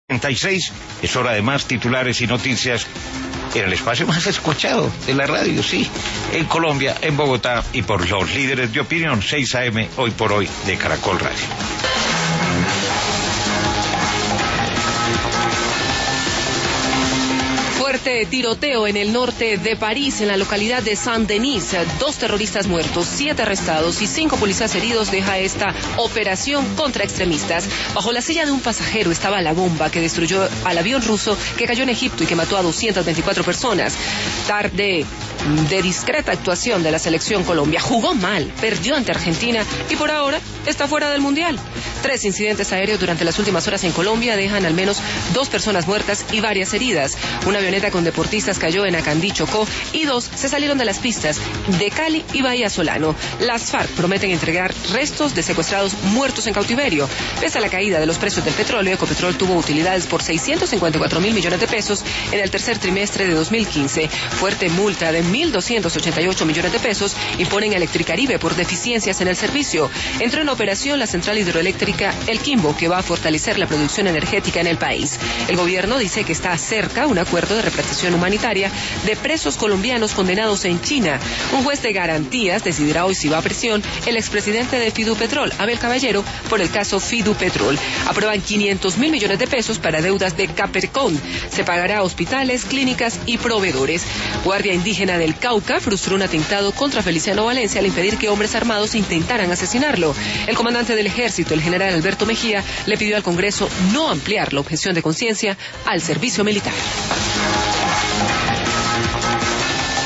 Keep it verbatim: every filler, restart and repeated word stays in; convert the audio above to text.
treinta y seis, es hora de más titulares y noticias en el espacio más escuchado de la radio, sí, en Colombia, en Bogotá y por los líderes de opinión, seis a eme, hoy por hoy, de Caracol Radio. Fuerte tiroteo en el norte de París, en la localidad de Saint-Denis. Dos terroristas muertos, siete arrestados y cinco policías heridos deja esta operación contra extremistas. Bajo la silla de un pasajero estaba la bomba que destruyó al avión ruso que cayó en Egipto y que mató a doscientas veinticuatro personas. Tarde de discreta actuación de la selección Colombia. Jugó mal, perdió ante Argentina y por ahora está fuera del Mundial. Tres incidentes aéreos durante las últimas horas en Colombia dejan al menos dos personas muertas y varias heridas. Una avioneta con deportistas cayó en Acandí, Chocó, y dos se salieron de las pistas de Cali y Bahía Solano. Las FARC prometen entregar restos de secuestrados muertos en cautiverio. Pese a la caída de los precios del petróleo, Ecopetrol tuvo utilidades por seiscientos cincuenta y cuatro mil millones de pesos en el tercer trimestre de dos mil quince. Fuerte multa de mil doscientos ochenta y ocho millones de pesos imponen a Electricaribe por deficiencias en el servicio. Entró en operación la central hidroeléctrica El Quimbo, que va a fortalecer la producción energética en el país. El gobierno dice que está cerca un acuerdo de repatriación humanitaria de presos colombianos condenados en China. Un juez de garantías decidirá hoy si va a prisión el expresidente de Fidupetrol, Abel Caballero, por el caso Fidupetrol. Aprueban quinientos mil millones de pesos para deudas de Capercón. Se pagará a hospitales, clínicas y proveedores. Guardia Indígena del Cauca frustró un atentado contra Feliciano Valencia al impedir que hombres armados intentaran asesinarlo. El comandante del ejército, el general Alberto Mejía, le pidió al Congreso no ampliar la objeción de conciencia al servicio militar.